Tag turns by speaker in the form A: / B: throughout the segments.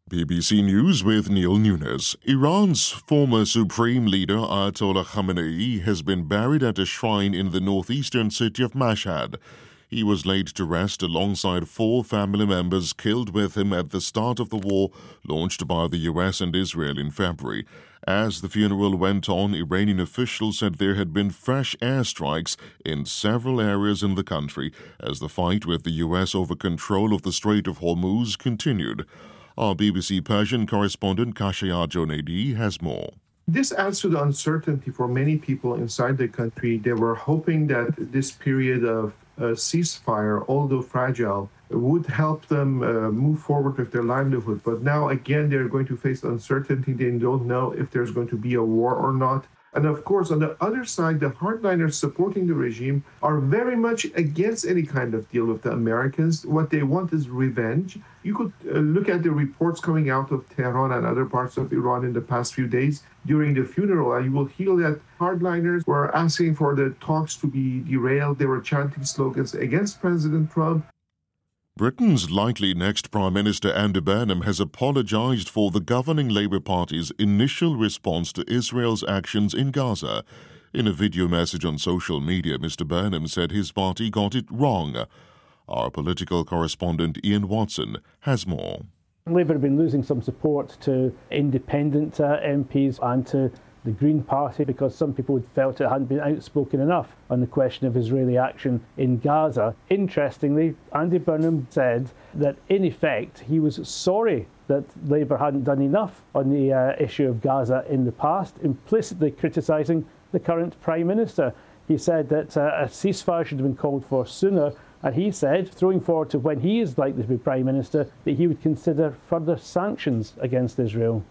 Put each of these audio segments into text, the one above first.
A: BBC News with Neil Nunes. Iran's former supreme leader Ayatollah Khamenei has been buried at a shrine in the northeastern city of Mashhad. He was laid to rest alongside 4 family members killed with him at the start of the war launched by the US and Israel in February. As the funeral went on, Iranian officials said there had been fresh airstrikes in several areas in the country as the fight with the US over control of the Strait of Hormuz continued. Our BBC Persian correspondent Kashaya Jonedi has more.
B: This adds to the uncertainty for many people inside the country. They were hoping that this period of ceasefire, although fragile, would help them move forward with their livelihood. But now, again, they're going to face uncertainty. They don't know if there's going to be a war or not. And of course, on the other side, the hardliners supporting the regime are very much against any kind of deal with the Americans. What they want is revenge. You could look at the reports coming out of Tehran and other parts of Iran in the past few days during the funeral, and you will hear that hardliners were asking for the talks to be derailed. They were chanting slogans against President Trump.
A: Britain's likely next Prime Minister Andy Burnham has apologized for the governing Labour Party's initial response to Israel's actions in Gaza. In a video message on social media, Mr. Burnham said his party got it wrong. Our political correspondent Ian Watson has more.
C: Labour have been losing some support to independent MPs and to the Green Party because some people felt it hadn't been outspoken enough on the question of Israeli action in Gaza. Interestingly, Andy Burnham said that in effect he was sorry that Labour hadn't done enough on the issue of Gaza in the past, implicitly criticising the current Prime Minister. He said that a ceasefire should have been called for sooner, and he said, throwing forward to when he is likely to be Prime Minister, that he would consider further sanctions against Israel.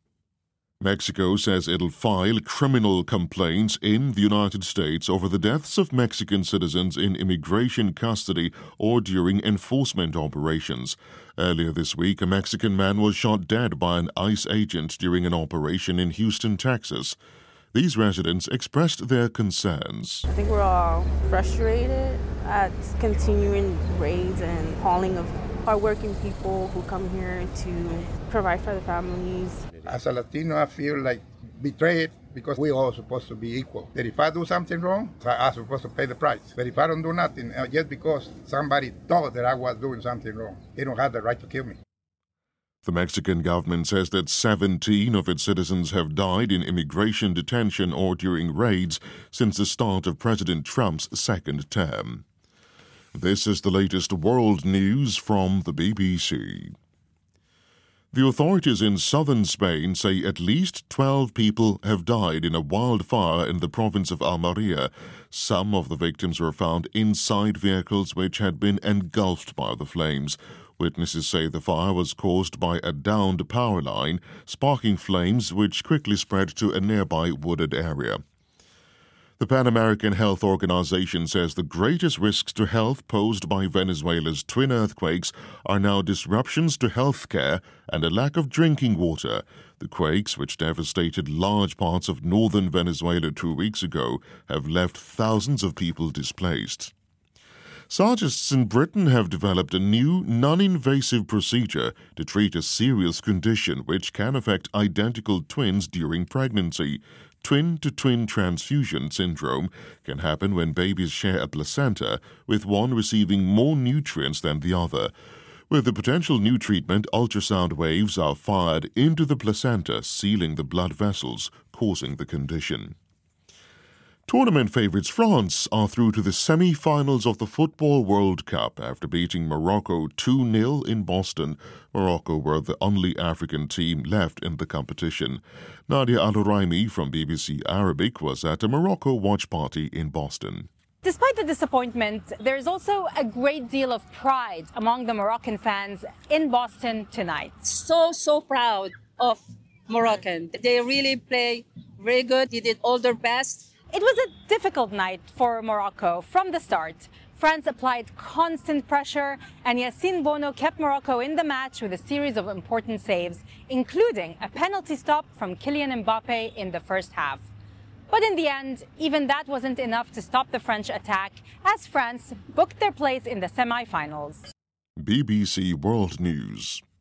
A: Mexico says it'll file criminal complaints in the United States over the deaths of Mexican citizens in immigration custody or during enforcement operations. Earlier this week, a Mexican man was shot dead by an ICE agent during an operation in Houston, Texas. These residents expressed their concerns.
D: I think we're all frustrated at continuing raids and hauling of hardworking people who come here to provide for their families.
E: As a Latino, I feel like betrayed because we all supposed to be equal. That if I do something wrong, I'm supposed to pay the price. But if I don't do nothing, just because somebody thought that I was doing something wrong, they don't have the right to kill me.
A: The Mexican government says that 17 of its citizens have died in immigration detention or during raids since the start of President Trump's second term. This is the latest world news from the BBC. The authorities in southern Spain say at least 12 people have died in a wildfire in the province of Almeria. Some of the victims were found inside vehicles which had been engulfed by the flames. Witnesses say the fire was caused by a downed power line, sparking flames which quickly spread to a nearby wooded area. The Pan American Health Organization says the greatest risks to health posed by Venezuela's twin earthquakes are now disruptions to health care and a lack of drinking water. The quakes, which devastated large parts of northern Venezuela 2 weeks ago, have left thousands of people displaced. Scientists in Britain have developed a new, non-invasive procedure to treat a serious condition which can affect identical twins during pregnancy. Twin-to-twin transfusion syndrome can happen when babies share a placenta, with one receiving more nutrients than the other. With the potential new treatment, ultrasound waves are fired into the placenta, sealing the blood vessels, causing the condition. Tournament favourites France are through to the semi-finals of the Football World Cup after beating Morocco 2-0 in Boston. Morocco were the only African team left in the competition. Nadia Al-Horaimi from BBC Arabic was at a Morocco watch party in Boston.
F: Despite the disappointment, there's also a great deal of pride among the Moroccan fans in Boston tonight.
G: So proud of Moroccan. They really play very good. They did all their best.
F: It was a difficult night for Morocco from the start. France applied constant pressure, and Yassine Bono kept Morocco in the match with a series of important saves, including a penalty stop from Kylian Mbappe in the first half. But in the end, even that wasn't enough to stop the French attack, as France booked their place in the semi-finals.
A: BBC World News.